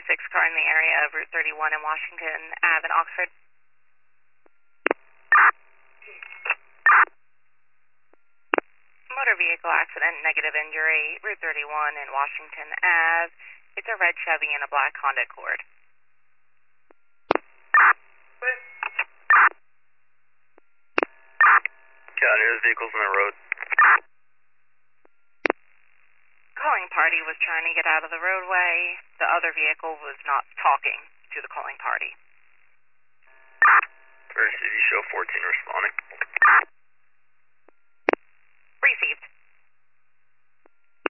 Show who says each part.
Speaker 1: car in the area of Route 31 and Washington Ave in Oxford. Motor vehicle accident, negative injury, Route 31 and Washington Ave. It's a red Chevy and a black Honda Accord.
Speaker 2: County, there's vehicles on the road.
Speaker 1: Calling party was trying to get out of the roadway. The other vehicle was not talking to the calling party.
Speaker 2: First City Show 14 responding.
Speaker 1: Received.